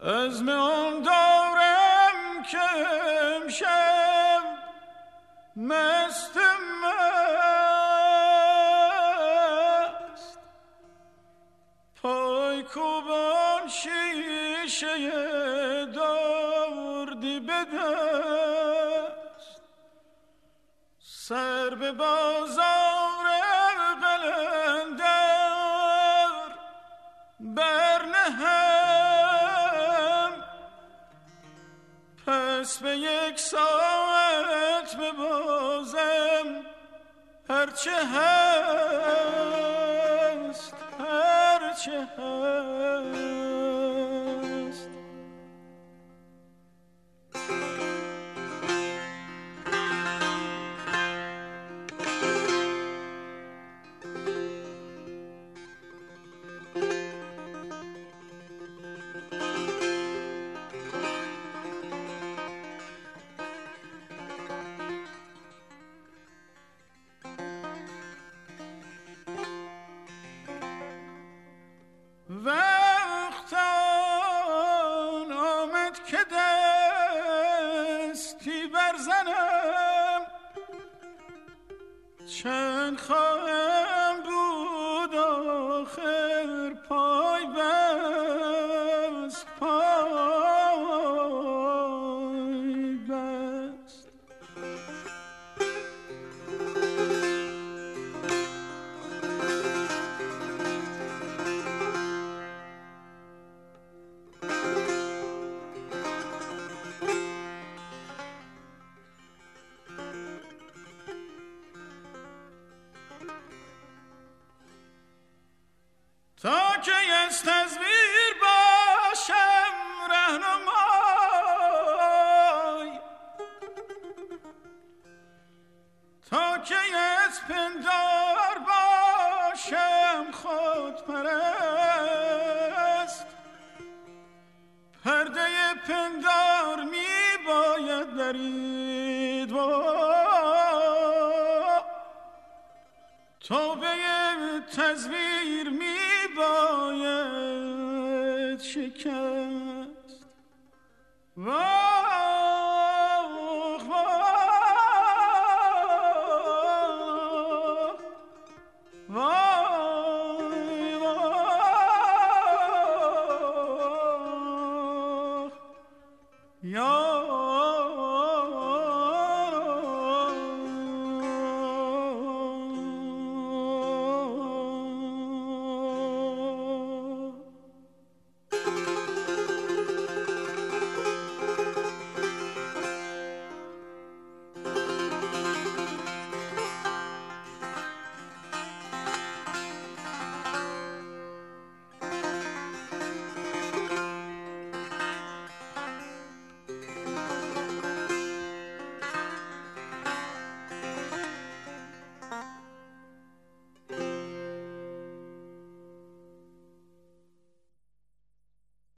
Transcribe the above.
عزم آن دارم که امشب مست مست پای کوبان شیشه دردی به دست سر به بازار قلندر برنهم پس به یک ساعت ببازم هرچه هست هرچه هست. وقت آن آمد که دستی برزنم چند خواهم بود آخر پای بست پای بست. تا که از تزویر باشم رهنمای تا که از پندار باشم خودپرست پرده پندار می باید درید و توبه تزویر می باید شکست.